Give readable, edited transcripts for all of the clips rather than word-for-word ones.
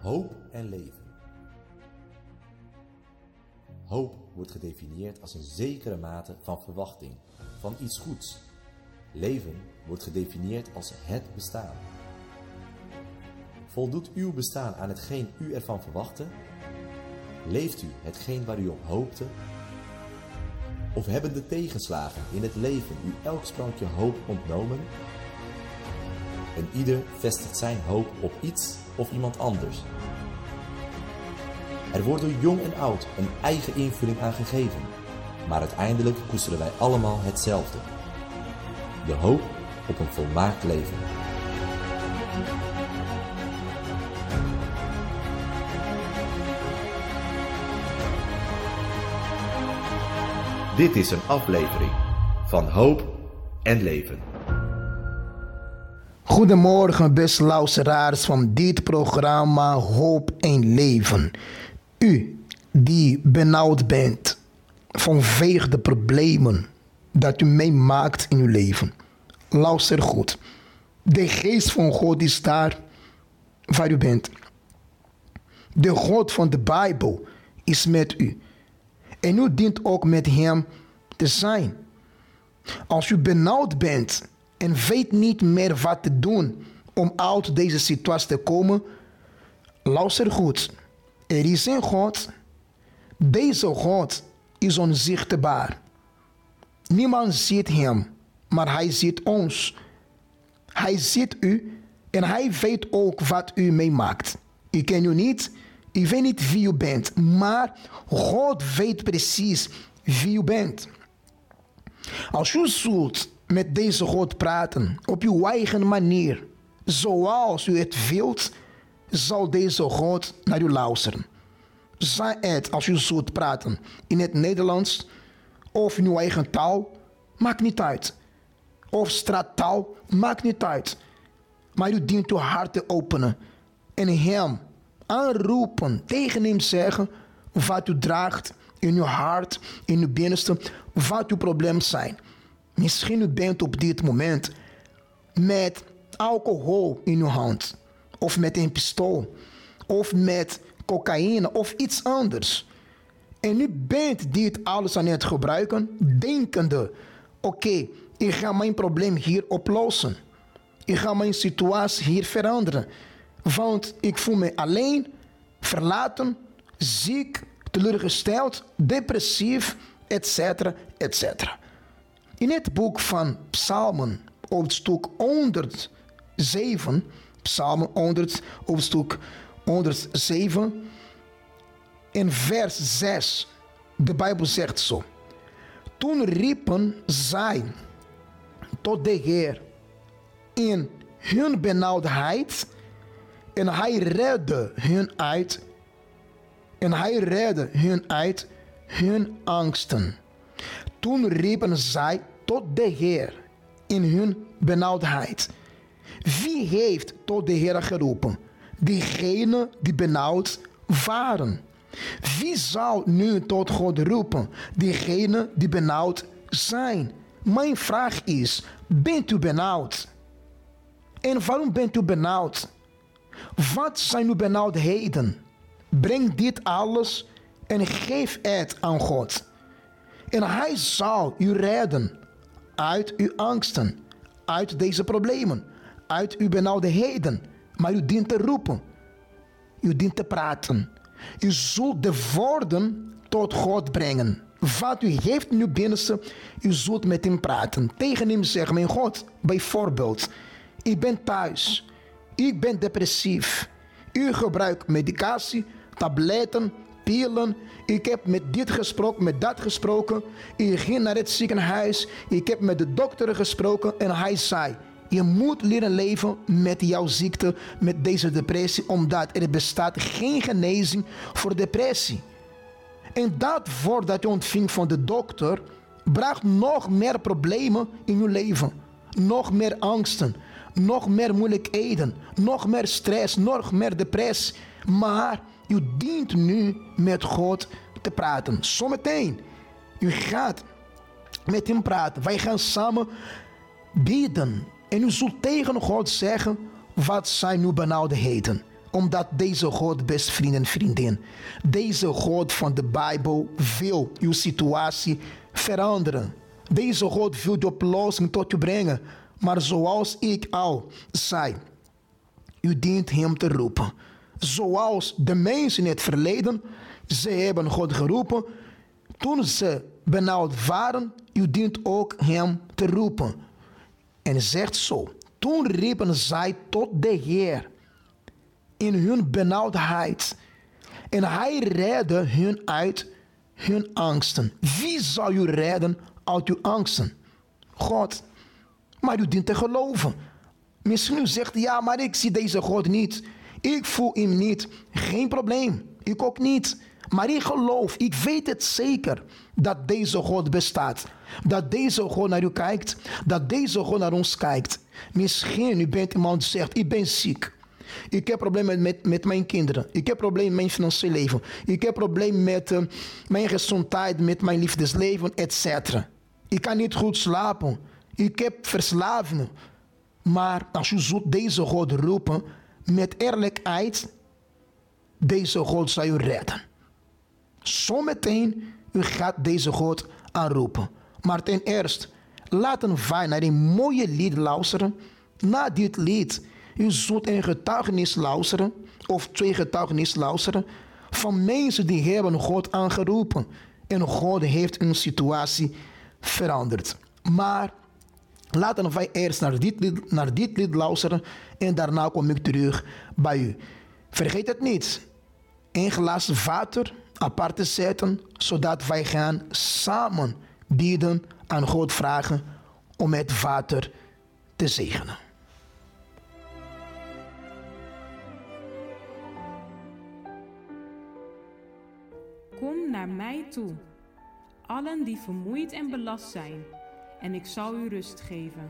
Hoop en leven. Hoop wordt gedefinieerd als een zekere mate van verwachting, van iets goeds. Leven wordt gedefinieerd als het bestaan. Voldoet uw bestaan aan hetgeen u ervan verwachtte? Leeft u hetgeen waar u op hoopte? Of hebben de tegenslagen in het leven u elk sprankje hoop ontnomen? En ieder vestigt zijn hoop op iets of iemand anders. Er wordt door jong en oud een eigen invulling aan gegeven, maar uiteindelijk koesteren wij allemaal hetzelfde: de hoop op een volmaakt leven. Dit is een aflevering van Hoop en Leven. Goedemorgen, beste luisteraars van dit programma Hoop en Leven. U die benauwd bent vanwege de problemen dat u meemaakt in uw leven. Luister goed. De geest van God is daar waar u bent. De God van de Bijbel is met u. En u dient ook met hem te zijn. Als u benauwd bent en weet niet meer wat te doen om uit deze situatie te komen, luister goed. Er is een God. Deze God is onzichtbaar. Niemand ziet hem, maar hij ziet ons. Hij ziet u en hij weet ook wat u meemaakt. Ik ken u niet, ik weet niet wie u bent, maar God weet precies wie u bent. Als u zult met deze God praten op uw eigen manier, zoals u het wilt, zal deze God naar u luisteren. Zij het als u zult praten in het Nederlands of in uw eigen taal, maakt niet uit. Of straattaal, maakt niet uit. Maar u dient uw hart te openen en hem aanroepen, tegen hem zeggen wat u draagt in uw hart, in uw binnenste, wat uw problemen zijn. Misschien u bent op dit moment met alcohol in uw hand, of met een pistool, of met cocaïne, of iets anders. En u bent dit alles aan het gebruiken, denkende, oké, ik ga mijn probleem hier oplossen. Ik ga mijn situatie hier veranderen. Want ik voel me alleen, verlaten, ziek, teleurgesteld, depressief, etc., etc. In het boek van Psalmen, hoofdstuk 107, Psalmen 100, hoofdstuk 107, in vers 6, de Bijbel zegt zo: toen riepen zij tot de Heer in hun benauwdheid, en hij redde hun uit, en hij redde hun uit hun angsten. Toen riepen zij tot de Heer in hun benauwdheid. Wie heeft tot de Heer geroepen? Diegenen die benauwd waren. Wie zal nu tot God roepen? Diegenen die benauwd zijn. Mijn vraag is, bent u benauwd? En waarom bent u benauwd? Wat zijn uw benauwdheden? Breng dit alles en geef het aan God. En hij zal u redden uit uw angsten, uit deze problemen, uit uw benauwdheden. Maar u dient te roepen. U dient te praten. U zult de woorden tot God brengen. Wat u heeft in uw binnenste, u zult met hem praten. Tegen hem zeggen, mijn God, bijvoorbeeld, ik ben thuis. Ik ben depressief. U gebruikt medicatie, tabletten, pillen. Ik heb met dit gesproken, met dat gesproken. Ik ging naar het ziekenhuis. Ik heb met de dokter gesproken en hij zei: je moet leren leven met jouw ziekte, met deze depressie, omdat er bestaat geen genezing voor depressie. En dat woord dat je ontving van de dokter bracht nog meer problemen in je leven. Nog meer angsten, nog meer moeilijkheden, nog meer stress, nog meer depressie. Maar u dient nu met God te praten. Zometeen, u gaat met hem praten. Wij gaan samen bidden. En u zult tegen God zeggen, wat zijn uw benauwdheden? Omdat deze God, beste vrienden en vriendin, deze God van de Bijbel wil uw situatie veranderen. Deze God wil de oplossing tot u brengen. Maar zoals ik al zei, u dient hem te roepen. Zoals de mensen in het verleden, ze hebben God geroepen. Toen ze benauwd waren, u dient ook hem te roepen. En zegt zo, toen riepen zij tot de Heer in hun benauwdheid. En hij redde hun uit hun angsten. Wie zal u redden uit uw angsten? God. Maar u dient te geloven. Misschien u zegt, ja, maar ik zie deze God niet. Ik voel hem niet. Geen probleem. Ik ook niet. Maar ik geloof, ik weet het zeker, dat deze God bestaat. Dat deze God naar u kijkt. Dat deze God naar ons kijkt. Misschien u bent iemand die zegt, ik ben ziek. Ik heb problemen met mijn kinderen. Ik heb problemen met mijn financieel leven. Ik heb problemen met mijn gezondheid, met mijn liefdesleven, etc. Ik kan niet goed slapen. Ik heb verslavingen. Maar als u zult deze God roepen met eerlijkheid, deze God zal u redden. Zometeen u gaat deze God aanroepen. Maar ten eerste, laten wij naar een mooie lied luisteren. Na dit lied, u zult een getuigenis luisteren, of 2 getuigenissen luisteren, van mensen die hebben God aangeroepen. En God heeft hun situatie veranderd. Maar laten wij eerst naar dit lied luisteren en daarna kom ik terug bij u. Vergeet het niet. Een glas water apart te zetten, zodat wij gaan samen bidden aan God vragen om het water te zegenen. Kom naar mij toe, allen die vermoeid en belast zijn, en ik zal u rust geven.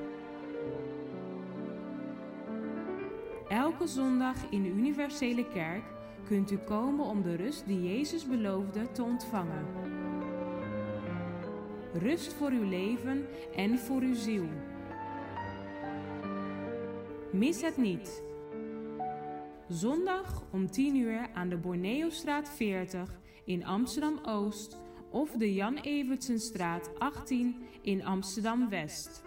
Elke zondag in de Universele Kerk kunt u komen om de rust die Jezus beloofde te ontvangen. Rust voor uw leven en voor uw ziel. Mis het niet. Zondag om 10 uur aan de Borneostraat 40 in Amsterdam-Oost of de Jan Evertsenstraat 18 in Amsterdam-West.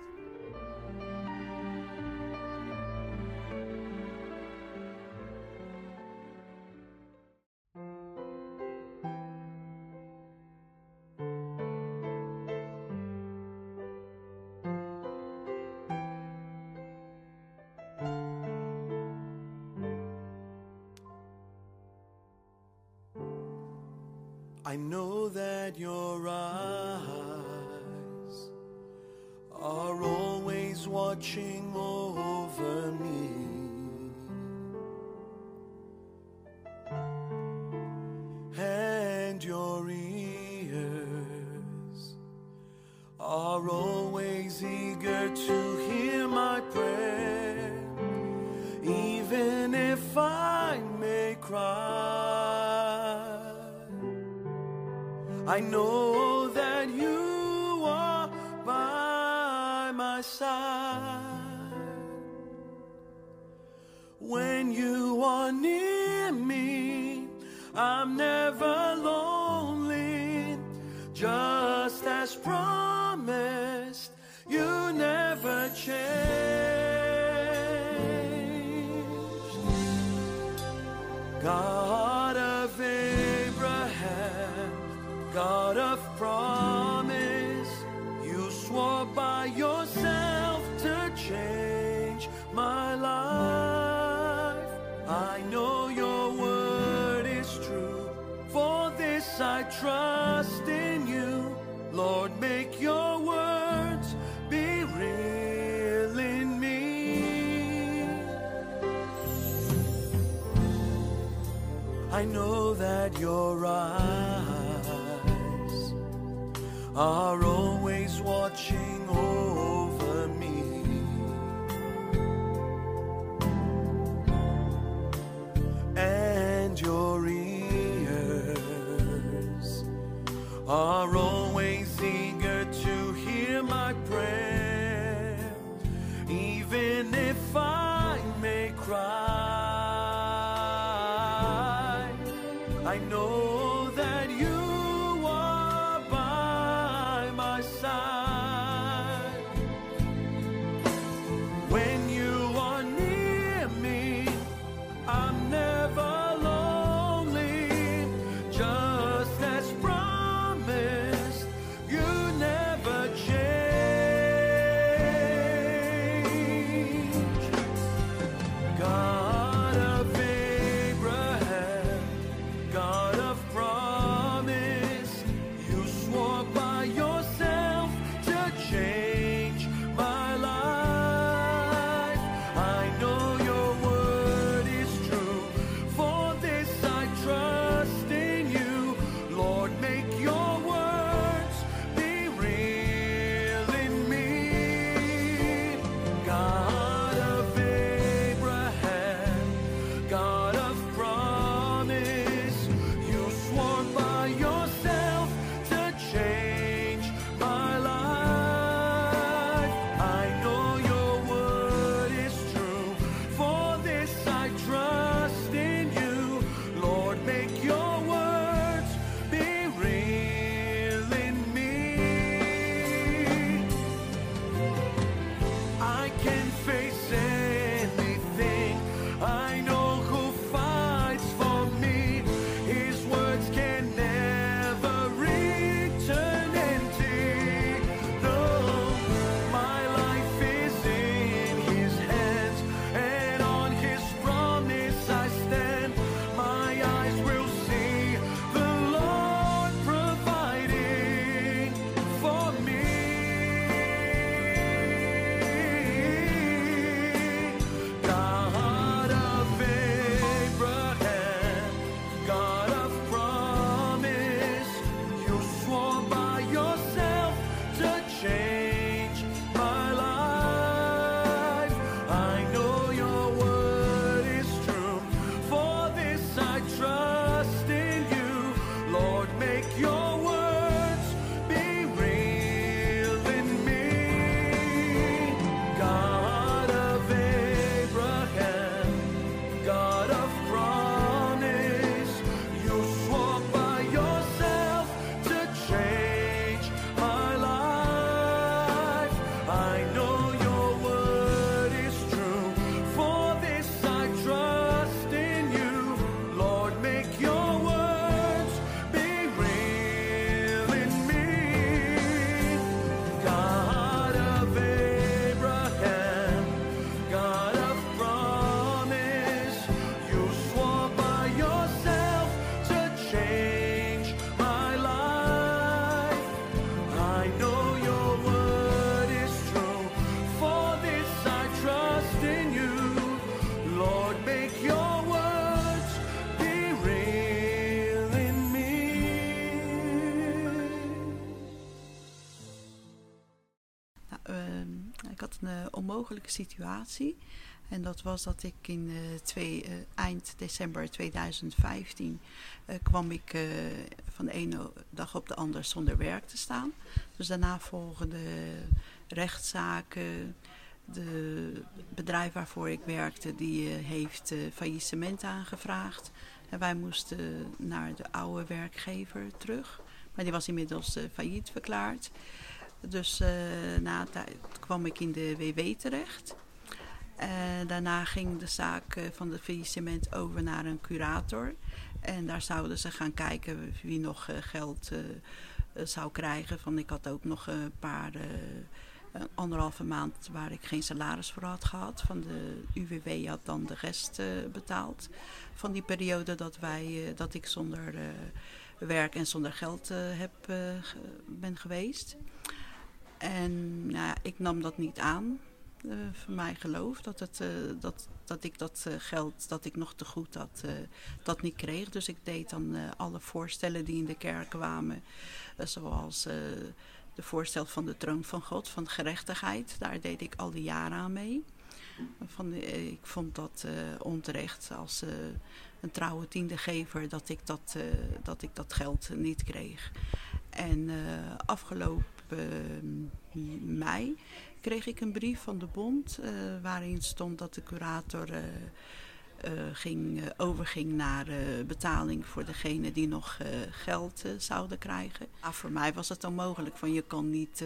I know that your eyes are always watching over me, and your ears are always eager to hear my prayer, even if I may cry. I know that you are by my side. When you are near me, I'm never lonely. Just as promised, you never changed. God of Abraham, God of promise, you swore by yourself to change my life. I know your word is true, for this I trust in you. Lord, make your words be real in me. I know that your eyes are always watching over me, and your ears are always eager to hear my prayer, even if I may cry. I know that you are by my side. When you are near me, I'm never lonely. Just as promised, you never change. God of Abraham, God of promise, you swore by yourself to change my life. I know your word is true. For this I trust in you. Lord, make your words be real in me. God of Abraham, God of promise, you swore by yourself to change my life. I know your word is true. For this I trust in you. Lord, make your words be real in me. I can face anything. I know who fights for me. His words can never return empty. No, my life is in his hands, and on his promise I stand. My eyes will see the Lord providing for me. God of Abraham, God of promise, you swore by yourself to change my life. I know your word is true. For this I trust in you. Lord, make your words be real in me. God of Abraham, God of promise, you swore by yourself to change my life. I know your word is true. For this I trust in you. Lord, make your words be real in me. God of Abraham, God of promise, you swore by yourself to change my life. I know your word is true. For this I trust in you. Lord, make your words be real in me. Ik had een onmogelijke situatie. En dat was dat ik in eind december 2015 kwam ik van de ene dag op de andere zonder werk te staan. Dus daarna volgden de rechtszaken. De bedrijf waarvoor ik werkte, die heeft faillissement aangevraagd. En wij moesten naar de oude werkgever terug. Maar die was inmiddels failliet verklaard. Dus na een tijd kwam ik in de WW terecht. Daarna ging de zaak van het faillissement over naar een curator. En daar zouden ze gaan kijken wie nog geld zou krijgen. Ik had ook nog een paar... 1,5 maand waar ik geen salaris voor had gehad. Van de UWW had dan de rest betaald. Van die periode dat ik zonder werk en zonder geld ben geweest. En ik nam dat niet aan. Voor mijn geloof dat ik dat geld dat ik nog te goed had, dat niet kreeg. Dus ik deed dan alle voorstellen die in de kerk kwamen. Zoals de voorstel van de troon van God, van gerechtigheid. Daar deed ik al die jaren aan mee. Ik vond dat onterecht als een trouwe tiendegever dat ik dat geld niet kreeg. En afgelopen mei kreeg ik een brief van de bond waarin stond dat de curator overging naar betaling voor degene die nog geld zouden krijgen. Voor mij was het onmogelijk. Van je kon niet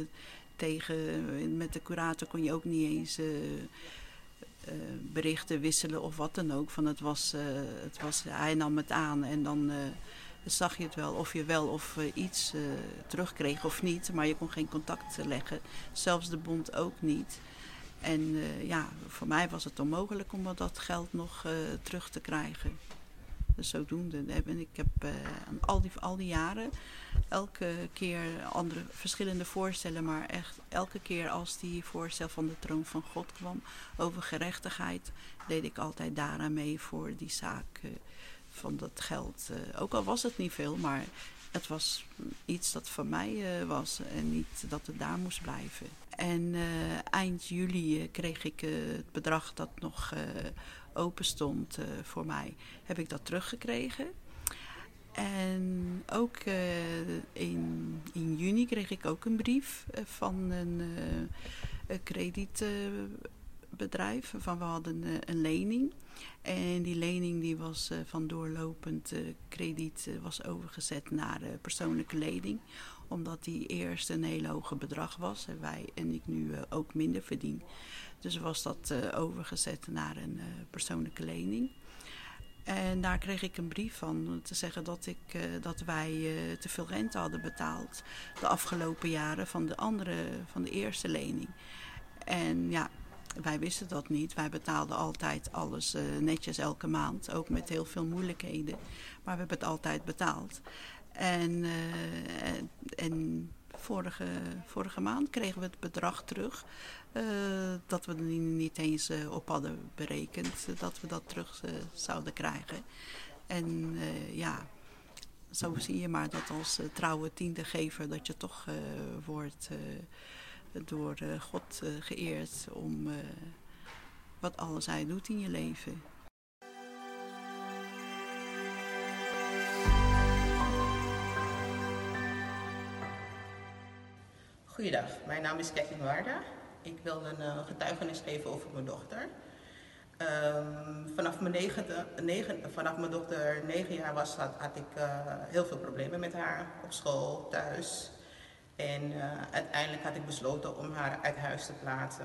met de curator kon je ook niet eens berichten wisselen of wat dan ook. Van hij nam het aan en dan zag je het wel of iets terugkreeg of niet. Maar je kon geen contact leggen. Zelfs de bond ook niet. En voor mij was het onmogelijk om dat geld nog terug te krijgen. Dus zodoende. Ik heb al die jaren elke keer verschillende voorstellen, maar echt elke keer als die voorstel van de troon van God kwam over gerechtigheid, deed ik altijd daaraan mee voor die zaak van dat geld. Ook al was het niet veel, maar het was iets dat van mij was en niet dat het daar moest blijven. En eind juli kreeg ik het bedrag dat nog open stond voor mij, heb ik dat teruggekregen. En ook in juni kreeg ik ook een brief van een kredietbedrijf. We hadden een lening. En die lening die was van doorlopend krediet was overgezet naar persoonlijke lening. Omdat die eerst een heel hoge bedrag was en ik nu ook minder verdien. Dus was dat overgezet naar een persoonlijke lening. En daar kreeg ik een brief van te zeggen dat wij te veel rente hadden betaald de afgelopen jaren van de eerste lening. En ja, wij wisten dat niet. Wij betaalden altijd alles netjes elke maand, ook met heel veel moeilijkheden. Maar we hebben het altijd betaald. En vorige maand kregen we het bedrag terug dat we er niet eens op hadden berekend dat we dat terug zouden krijgen. En zo zie je maar dat als trouwe tiendegever dat je toch wordt door God geëerd om wat alles hij doet in je leven. Goeiedag, mijn naam is Kathleen Waarda. Ik wil een getuigenis geven over mijn dochter. Vanaf mijn dochter 9 jaar was, had ik heel veel problemen met haar op school, thuis. En uiteindelijk had ik besloten om haar uit huis te plaatsen.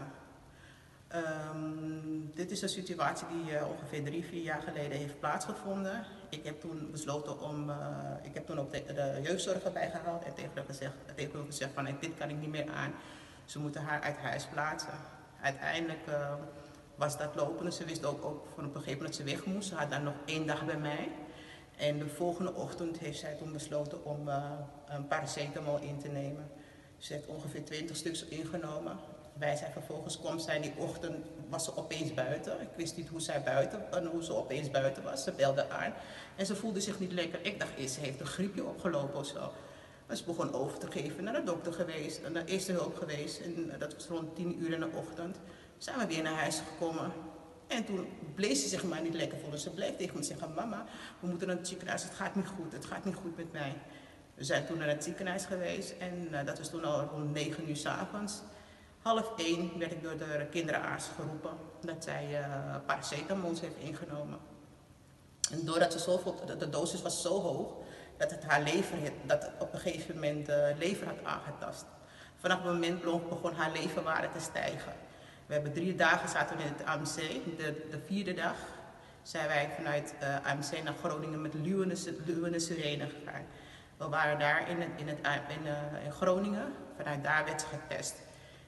Dit is een situatie die ongeveer 3-4 jaar geleden heeft plaatsgevonden. Ik heb toen besloten ik heb toen ook de jeugdzorg erbij gehaald en tegen hem gezegd van dit kan ik niet meer aan. Ze moeten haar uit huis plaatsen. Uiteindelijk was dat lopende. Ze wist ook van op een gegeven moment dat ze weg moest. Ze had dan nog 1 dag bij mij. En de volgende ochtend heeft zij toen besloten om een paracetamol in te nemen. Ze heeft ongeveer 20 stuks ingenomen. Wij zijn vervolgens die ochtend was ze opeens buiten. Ik wist niet hoe ze opeens buiten was. Ze belde aan en ze voelde zich niet lekker. Ik dacht eerst, ze heeft een griepje opgelopen of zo. Maar ze begon over te geven, naar de dokter geweest, naar de eerste hulp geweest. En dat was rond 10 uur in de ochtend. Zijn we weer naar huis gekomen. En toen bleef ze zich maar niet lekker voelen. Ze bleef tegen me zeggen, mama, we moeten naar het ziekenhuis, het gaat niet goed met mij. We zijn toen naar het ziekenhuis geweest en dat was toen al rond 9 uur 's avonds. 12:30 werd ik door de kinderarts geroepen dat zij paracetamols heeft ingenomen. En doordat de dosis was zo hoog dat het haar lever op een gegeven moment de lever had aangetast. Vanaf het moment begon haar leverwaarde te stijgen. We hebben 3 dagen zaten in het AMC. De 4e dag zijn wij vanuit AMC naar Groningen met luwende sirene gegaan. We waren daar in Groningen. Vanuit daar werd ze getest.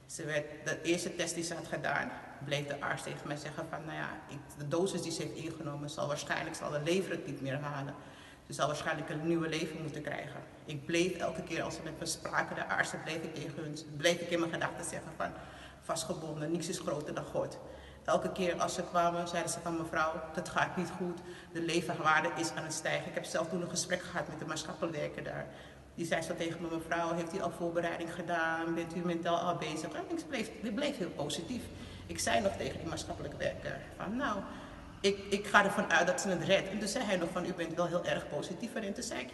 De eerste test die ze had gedaan, bleek de arts tegen mij zeggen van, de dosis die ze heeft ingenomen zal de lever het niet meer halen. Ze zal waarschijnlijk een nieuwe lever moeten krijgen. Ik bleef elke keer als ze met me spraken, de artsen, bleef ik in mijn gedachten zeggen van, vastgebonden, niets is groter dan God. Elke keer als ze kwamen, zeiden ze van, mevrouw, dat gaat niet goed, de leverwaarde is aan het stijgen. Ik heb zelf toen een gesprek gehad met de maatschappelijk werker daar. Die zei zo tegen me, mevrouw, heeft u al voorbereiding gedaan? Bent u mentaal al bezig? En ik bleef heel positief. Ik zei nog tegen die maatschappelijke werker van, ik ga ervan uit dat ze het redt. En toen zei hij nog van, u bent wel heel erg positief. En toen zei ik,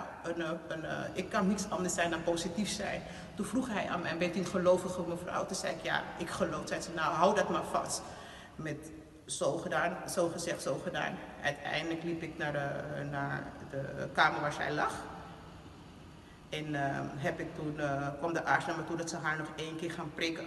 ik kan niets anders zijn dan positief zijn. Toen vroeg hij aan mij, bent u een gelovige mevrouw? Toen zei ik, ja, ik geloof. Zei ze, hou dat maar vast. Met zo gedaan, zo gezegd, zo gedaan. Uiteindelijk liep ik naar de kamer waar zij lag. En kwam de arts naar me toe dat ze haar nog 1 keer gaan prikken.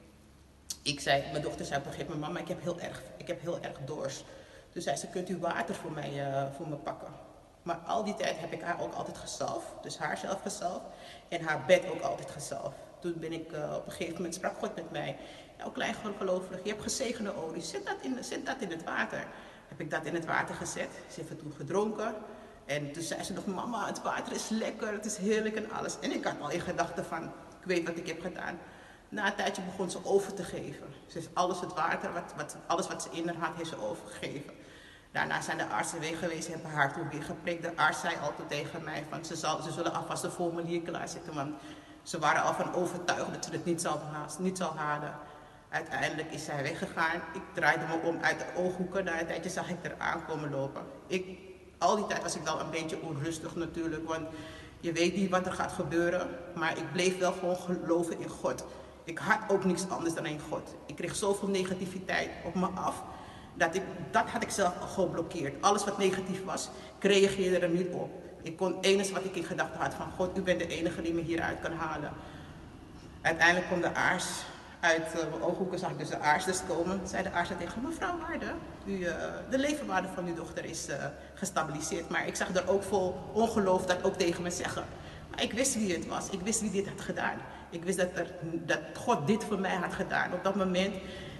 Mijn dochter zei op een gegeven moment, mama, ik heb heel erg dorst. Toen zei ze, kunt u water voor me pakken? Maar al die tijd heb ik haar ook altijd gezalfd. Dus haar zelf gezalfd en haar bed ook altijd gezalfd. Toen ben ik op een gegeven moment, sprak God met mij. Nou, klein gelovig, je hebt gezegende olie, zet dat in het water. Heb ik dat in het water gezet. Ze heeft het toen gedronken. En toen zei ze nog, mama, het water is lekker, het is heerlijk en alles. En ik had al in gedachten van, ik weet wat ik heb gedaan. Na een tijdje begon ze over te geven. Ze heeft alles het water, alles wat ze in haar had, heeft ze overgegeven. Daarna zijn de artsen weer geweest, hebben haar toen weer geprikt. De arts zei altijd tegen mij, van, ze zullen alvast een formulier klaarzetten. Want ze waren al van overtuigd dat ze het niet zal halen. Uiteindelijk is zij weggegaan. Ik draaide me om uit de ooghoeken. Na een tijdje zag ik er aankomen lopen. Al die tijd was ik wel een beetje onrustig natuurlijk, want je weet niet wat er gaat gebeuren. Maar ik bleef wel gewoon geloven in God. Ik had ook niks anders dan in God. Ik kreeg zoveel negativiteit op me af, dat had ik zelf al geblokkeerd. Alles wat negatief was, ik reageerde er niet op. Het enige wat ik in gedachten had van, God, u bent de enige die me hieruit kan halen. Uiteindelijk kwam de arts. Uit mijn ooghoeken zag ik dus de arts dus komen. Zei de arts tegen me, mevrouw Waarde, de levenwaarde van uw dochter is gestabiliseerd. Maar ik zag er ook vol ongeloof dat ook tegen me zeggen. Maar ik wist wie het was. Ik wist wie dit had gedaan. Ik wist dat God dit voor mij had gedaan. Op dat moment,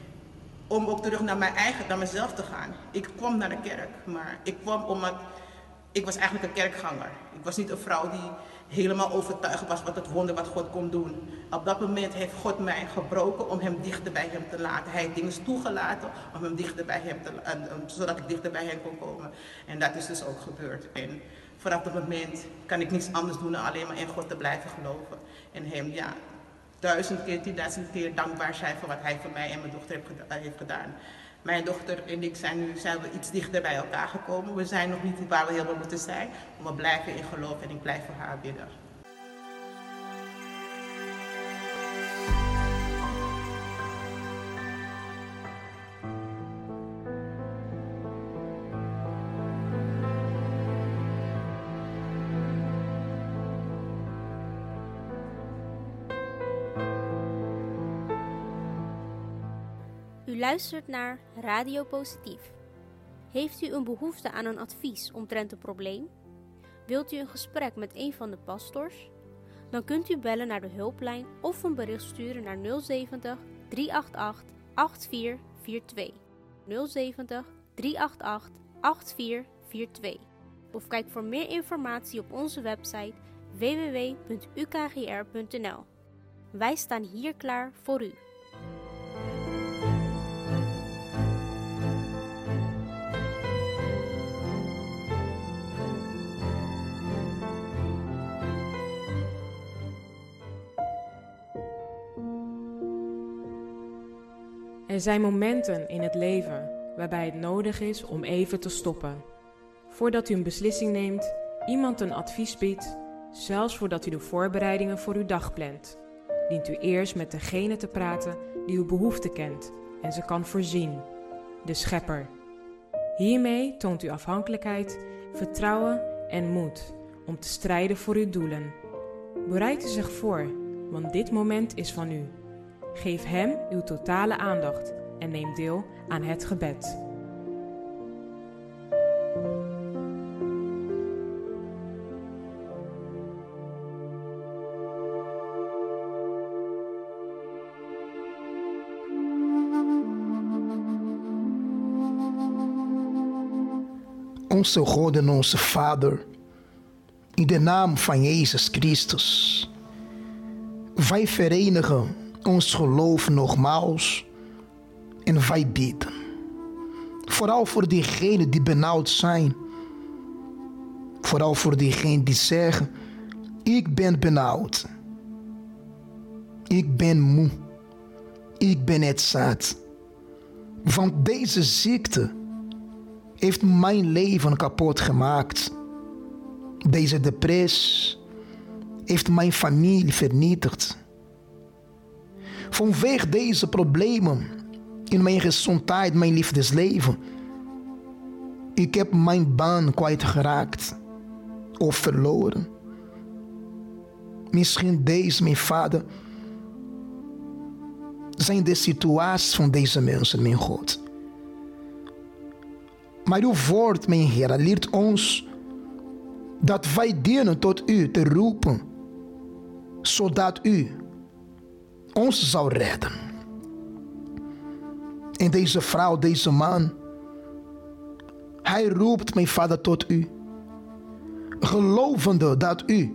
om ook terug naar mezelf te gaan. Ik kwam naar de kerk, maar ik kwam omdat ik was eigenlijk een kerkganger. Ik was niet een vrouw die helemaal overtuigd was wat het wonder wat God kon doen. Op dat moment heeft God mij gebroken om hem dichter bij hem te laten. Hij heeft dingen toegelaten om hem dichter bij hem zodat ik dichter bij hem kon komen. En dat is dus ook gebeurd. En vanaf dat moment kan ik niets anders doen dan alleen maar in God te blijven geloven. En hem 1000 keer, 10.000 keer dankbaar zijn voor wat hij voor mij en mijn dochter heeft gedaan. Mijn dochter en ik zijn we iets dichter bij elkaar gekomen. We zijn nog niet waar we helemaal moeten zijn. Maar we blijven in geloof en ik blijf voor haar bidden. U luistert naar Radio Positief. Heeft u een behoefte aan een advies omtrent een probleem? Wilt u een gesprek met een van de pastors? Dan kunt u bellen naar de hulplijn of een bericht sturen naar 070 388 8442. 070 388 8442. Of kijk voor meer informatie op onze website www.ukgr.nl. Wij staan hier klaar voor u. Er zijn momenten in het leven waarbij het nodig is om even te stoppen. Voordat u een beslissing neemt, iemand een advies biedt, zelfs voordat u de voorbereidingen voor uw dag plant, dient u eerst met degene te praten die uw behoefte kent en ze kan voorzien, de Schepper. Hiermee toont u afhankelijkheid, vertrouwen en moed om te strijden voor uw doelen. Bereid u zich voor, want dit moment is van u. Geef hem uw totale aandacht en neem deel aan het gebed. Onze God en onze Vader, in de naam van Jezus Christus, wij verenigen ons geloof nogmaals en wij bidden. Vooral voor diegenen die benauwd zijn. Vooral voor diegenen die zeggen, ik ben benauwd. Ik ben moe. Ik ben het zat. Want deze ziekte heeft mijn leven kapot gemaakt. Deze depressie heeft mijn familie vernietigd. Vanwege deze problemen in mijn gezondheid, mijn liefdesleven. Ik heb mijn baan kwijtgeraakt of verloren. Misschien deze, mijn vader, zijn de situaties van deze mensen, mijn God. Maar uw woord, mijn Heer, leert ons dat wij dienen tot u te roepen, zodat u ons zou redden. En deze vrouw, deze man, hij roept, mijn vader, tot u, gelovende dat u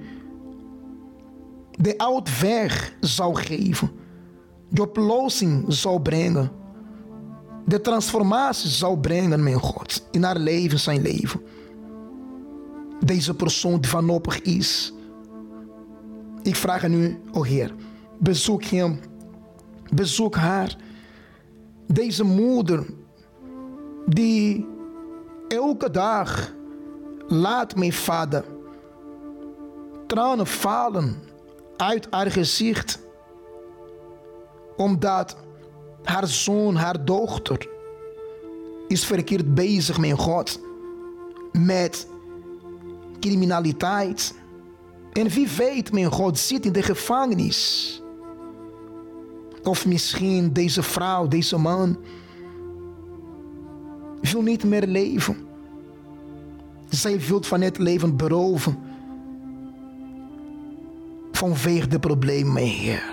de uitweg zou geven, de oplossing zou brengen, de transformatie zou brengen, mijn God, in haar leven, zijn leven. Deze persoon die wanhopig is, ik vraag aan u, o Heer, bezoek hem, bezoek haar. Deze moeder die elke dag laat, mijn vader, tranen vallen uit haar gezicht, omdat haar zoon, haar dochter, is verkeerd bezig, mijn God, met criminaliteit. En wie weet, mijn God, zit in de gevangenis. Of misschien deze vrouw, deze man, wil niet meer leven. Zij wil van het leven beroven. Vanwege de problemen, mijn Heer.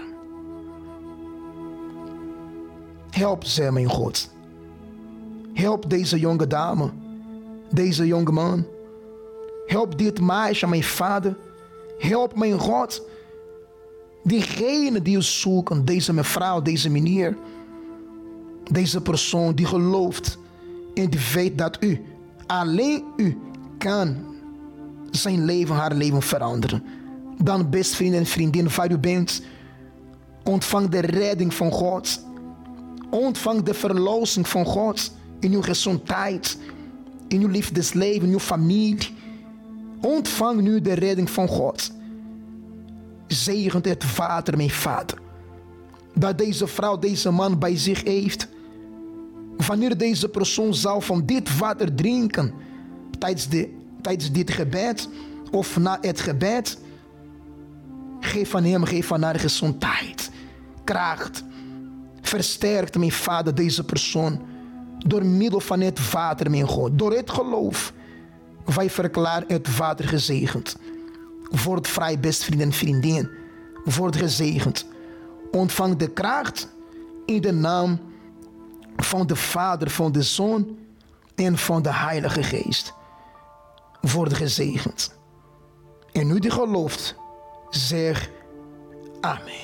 Help ze, mijn God. Help deze jonge dame, deze jonge man. Help dit meisje, mijn vader. Help, mijn God, diegene die u zoeken, deze mevrouw, deze meneer, deze persoon die gelooft en die weet dat u, alleen u, kan zijn leven, haar leven veranderen. Dan, best vrienden en vriendinnen, waar u bent, ontvang de redding van God. Ontvang de verlossing van God in uw gezondheid, in uw liefdesleven, in uw familie. Ontvang nu de redding van God. Zegent het water, mijn vader, dat deze vrouw, deze man bij zich heeft. Wanneer deze persoon zal van dit water drinken, tijdens dit gebed of na het gebed, geef van hem, geef van haar gezondheid, kracht. Versterkt, mijn vader, deze persoon door middel van het water, mijn God, door het geloof. Wij verklaren het water gezegend. Word vrij, best vriend en vriendin. Word gezegend. Ontvang de kracht in de naam van de Vader, van de Zoon en van de Heilige Geest. Word gezegend. En nu die gelooft, zeg amen.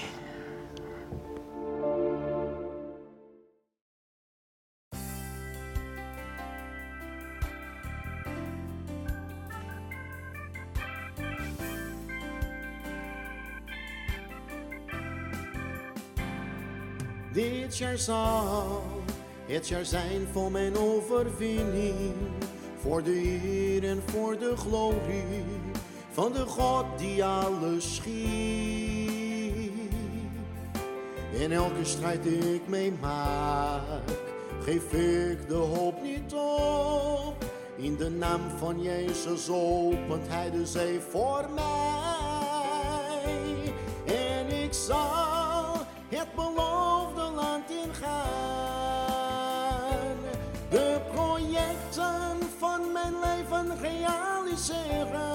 Dit jaar zal het jaar zijn voor mijn overwinning, voor de eer en voor de glorie van de God die alles schiep. In elke strijd die ik meemaak, geef ik de hoop niet op. In de naam van Jezus opent Hij de zee voor mij. En ik zal het beloofde land ingaan. De projecten van mijn leven realiseren.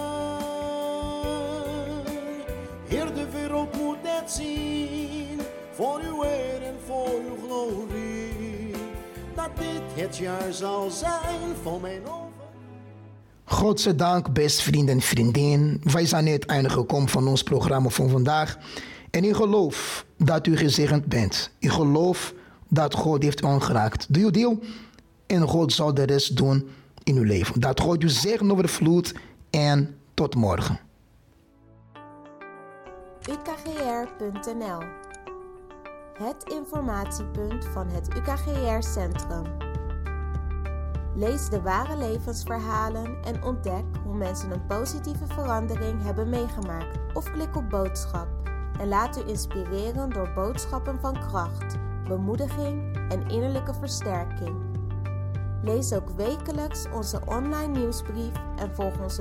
Heer, de wereld moet het zien, voor uw eer en voor uw glorie, dat dit het jaar zal zijn voor mijn over. Godzijdank, best vrienden en vriendin. Wij zijn net einde gekomen van ons programma van vandaag. En ik geloof dat u gezegend bent. Ik geloof dat God heeft aangeraakt. Doe uw deel en God zal de rest doen in uw leven. Dat God u zegen overvloedt en tot morgen. UKGR.nl, het informatiepunt van het UKGR-centrum. Lees de ware levensverhalen en ontdek hoe mensen een positieve verandering hebben meegemaakt. Of klik op boodschap en laat u inspireren door boodschappen van kracht, bemoediging en innerlijke versterking. Lees ook wekelijks onze online nieuwsbrief en volg onze